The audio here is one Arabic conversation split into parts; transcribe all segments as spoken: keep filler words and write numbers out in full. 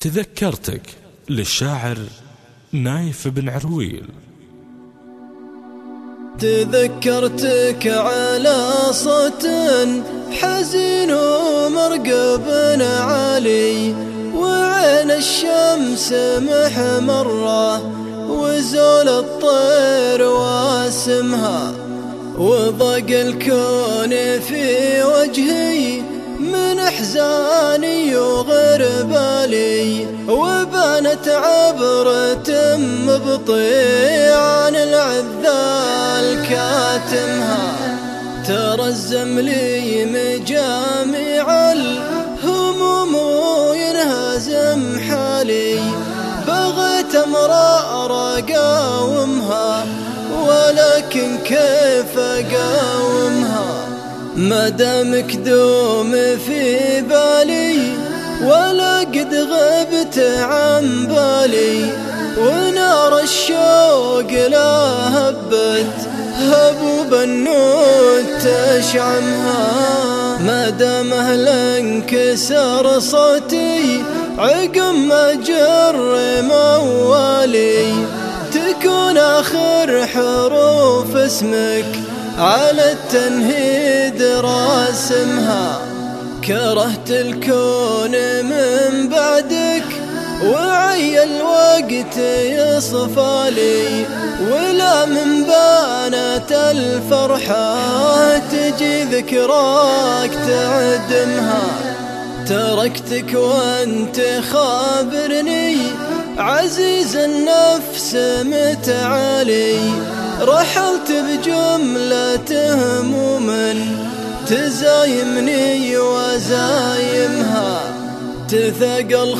تذكرتك للشاعر نايف بن عرويل. تذكرتك على صوت حزين ومرقب عالي، وعين الشمس محمرة وزول الطير واسمها، وضاق الكون في وجهي من احزاني وغربالي، وبانت عبرة مبطي عن العذال كاتمها. ترزم لي مجامع الهموم وينهزم حالي، بغيت امرأ اقاومها ولكن كيف اقاومها؟ ما دامك دوم في بالي ولا قد غبت عن بالي، ونار الشوق لا هبت هبوب النود تشعمها. ما دام اهلا انكسر صوتي عقب ما جر موالي، تكون اخر حروف اسمك على التنهيد راسمها. كرهت الكون من بعدك وعي الوقت يصفالي، ولا من بانت الفرحة تجي ذكراك تعدمها. تركتك وانت خابرني عزيز النفس متعالي، رحلت بجملة هموم تزايمني وزايمها. تثقل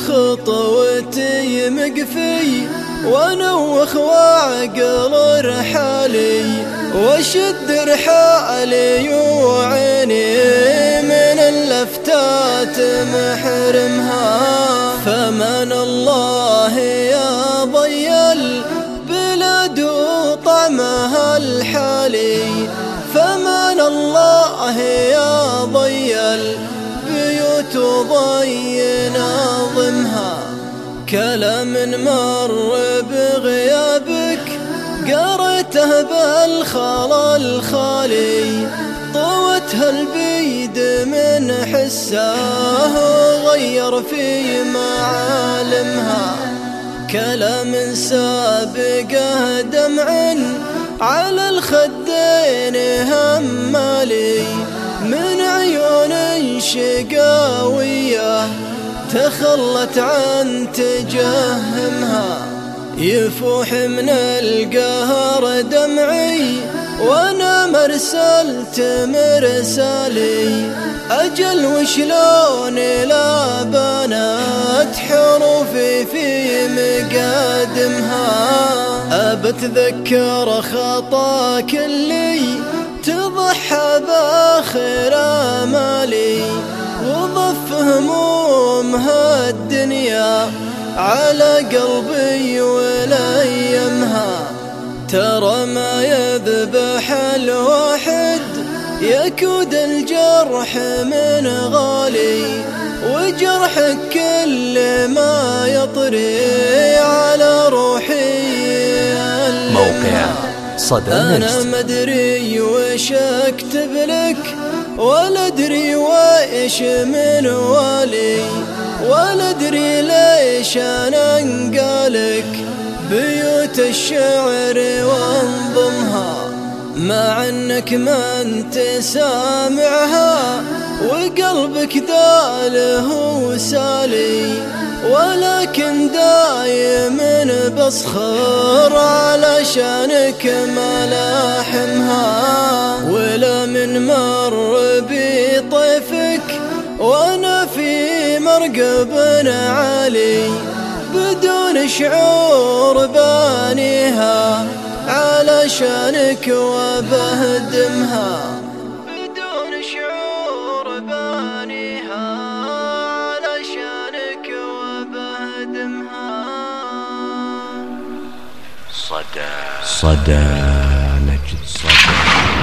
خطوتي مقفي ونوخ وعقل رحالي، وشد رحالي وعيني من اللفتات محرمها. فمن الله يا ضي البلاد وطعمها الحالي، فمن الله يا ضي البيوت وضي ناظمها. كلام مر بغيابك قريته بالخلا الخالي، طوتها البيد من حساه وغير في معالمها. كلام سابقه دمع على الخدين همالي، من عيون شقاوية تخلت عن تجهمها. يفوح من القهر دمعي وانا مرسلت مرسالي، اجل وشلون لا بنات حروفي في مقادمها. أبتذكر خطاك اللي تضحى باخر امالي، وضف همومها الدنيا على قلبي وليمها. ترى ما يذبح الواحد يكود الجرح من غالي، وجرحك كل ما يطري على روحي. موقع صدى نجد. أنا مدري وش أكتب لك ولا أدري وإيش من والي، ولا أدري ليش أنا انقالك بيوت الشعر وانظمها. مع أنك ما أنت سامعها وقلبك داله وسالي، ولكن دايم بسخر علشانك ملاحمها. ولا من مر بطيفك وانا في مرقب عالي، بدون شعور بانيها علشانك وبهدمها. بدون شعور بانيها علشانك وبهدمها. صدى صدى نجد صدى.